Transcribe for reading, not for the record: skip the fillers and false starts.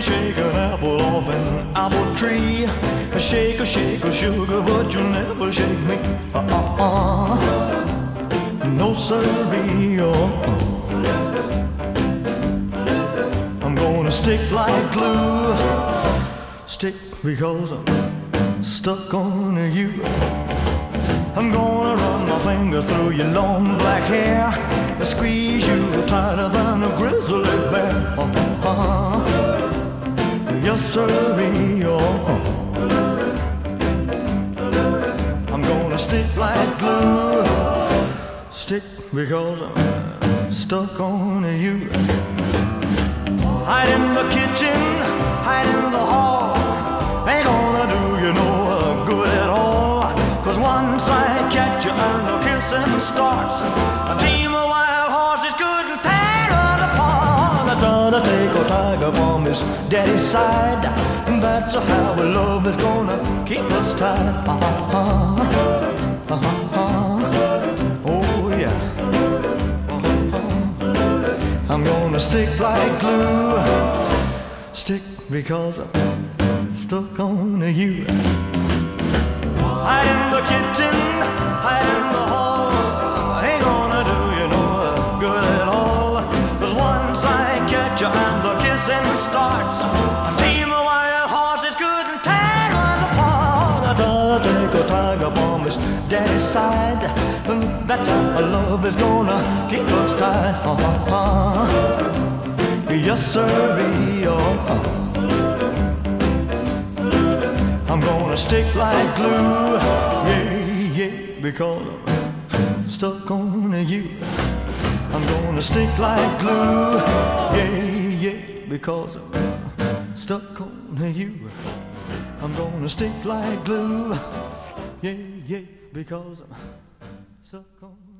shake an apple off an apple tree. Shake a sugar, but you'll never shake me. No sirree. I'm gonna stick like glue. Stick because I'm stuck on you. I'm gonna run my fingers through your long black hair and squeeze you tighter than a grizzly bear. Yes, sirree. I'm gonna stick like glue. Stick because I'm stuck on you. Hide in the kitchen, hide in the hall. Ain't gonna do you no good at all. 'Cause once I catch you and the kissing starts, a team of wild horses couldn't tear us apart. I gotta take a tiger from his daddy's side, and that's how love is gonna keep us tied. Oh yeah. I'm gonna stick like glue. Stick because I'm stuck on you. Hide in the kitchen, hide in the hall. Ain't gonna do you no good at all. 'Cause once I catch you and the kissing starts, a team of wild horses couldn't tear us apart. I gotta take a tiger from his daddy's side, and that's how love is gonna keep us tied. Yes, sirree. I'm gonna stick like glue. Yeah, yeah, because I'm stuck on you. I'm gonna stick like glue. Yeah, yeah, because I'm stuck on you. I'm gonna stick like glue. Yeah, yeah, because I'm stuck on